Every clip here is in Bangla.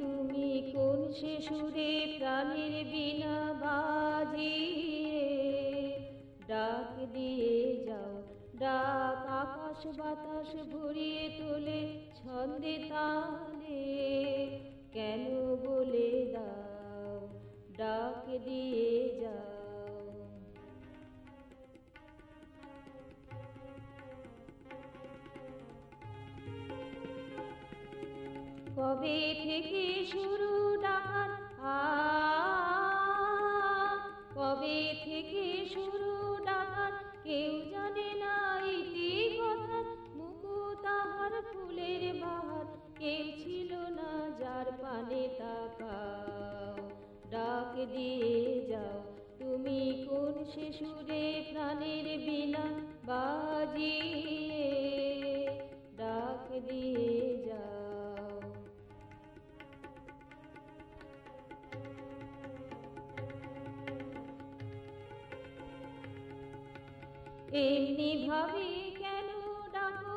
তুমি কোন সে সুরে প্রাণের বীণা বাজিয়ে ডাক দিয়ে যাও, ডাক আকাশ বাতাস ভরিয়ে তোলে ছন্দে তালে। কেন বলে দাও, ডাক দিয়ে যাও। কবে থেকে শুরু ডাকার কবে থেকে শুরু ডাকার কেউ জানে না ইতি কথা। মুকু তাহার ফুলের বাহার, কেউ ছিল না যার পানে তাকাও। ডাক দিয়ে যাও, তুমি কোন সে সুরে প্রাণের বীণা বাজিয়ে ডাক দিয়ে যাও। এমনি ভাবে কেন ডাকো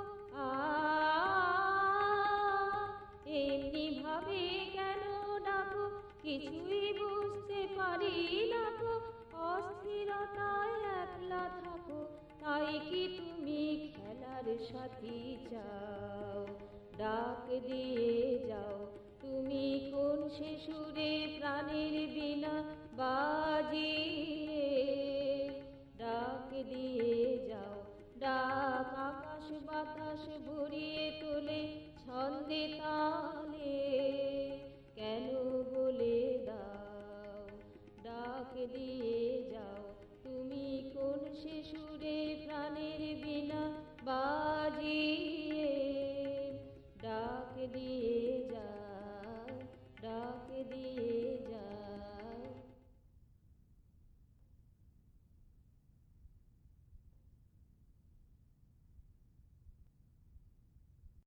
এমনি ভাবে কেন ডাকো, কিছুই বুঝতে পারি না গো। অস্থিরতায় একলা থাকো, তাই কি তুমি খেলার সাথী চাও? ডাক দিয়ে যাও, তুমি কোন সে সুরে প্রাণের বীণা বাজিয়ে ডাক দিয়ে যাও। ডাক আকাশ বাতাস ভরিয়ে তোলে ছন্দে তালে। কেন বলে দাও, ডাক দিয়ে যাও, তুমি কোন সে সুরে প্রাণের বীণা বাজিয়ে ডাক দিয়ে যাও, ডাক দিয়ে যাও।